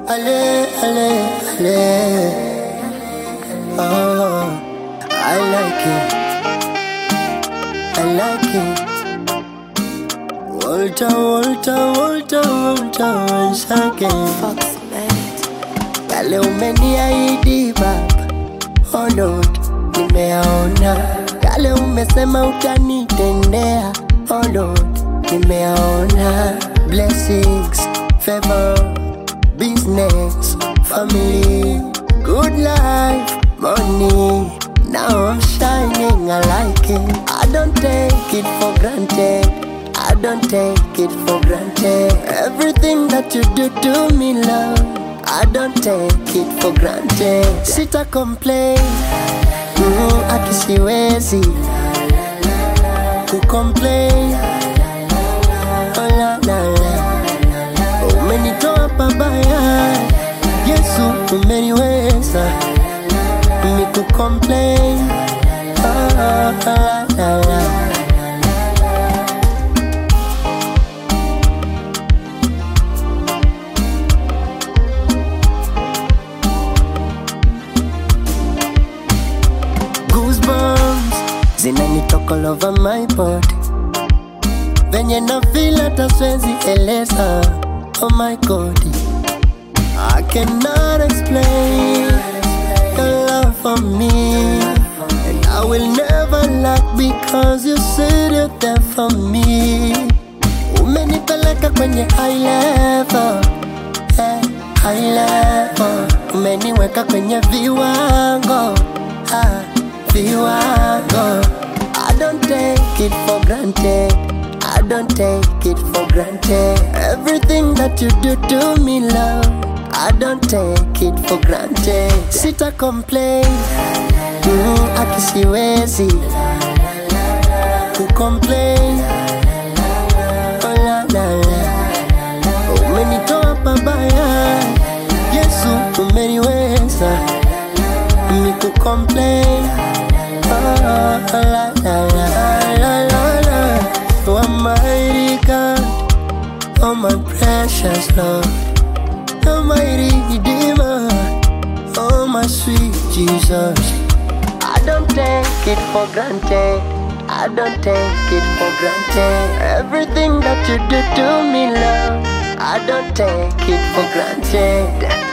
Ale, ale, ale. Oh, I like it. I like it. Walter, Walter, Walter, Walter, once again. Fox Mate. Yale umeniahidi baba, oh Lord, nimeyaona. Yale umesema utanitendea, oh Lord, nimeyaona. Blessings, favor, business, family, good life, money. Now I'm shining, I like it. I don't take it for granted. I don't take it for granted. Everything that you do to me, love, I don't take it for granted. Sita complain, akisiwezi kucomplain. Oh la la la, umenitoa pabaya, Yesu umeniweza mi kucomplain. Oh la la la. Goosebumps zinanitoka all over my body, venye na feel hata siwezi eleza. Oh my God, I cannot explain your love for me, and I will never lack because you said you're there for me. Umenipeleka kwenye high level, high level. Umeniweka kwenye viwango, viwango. I don't take it for granted. I don't take it for granted. Everything that you do to me, love, I don't take it for granted. Sita complain, akisiwezi kucomplain. Oh la la la, umenitoa pabaya, Yesu umeniweza mi kucomplain. Oh la la la la la la. Oh mighty God, oh my precious Lord, oh mighty Redeemer, oh my sweet Jesus. I don't take it for granted. I don't take it for granted. Everything that you do to me, love, I don't take it for granted.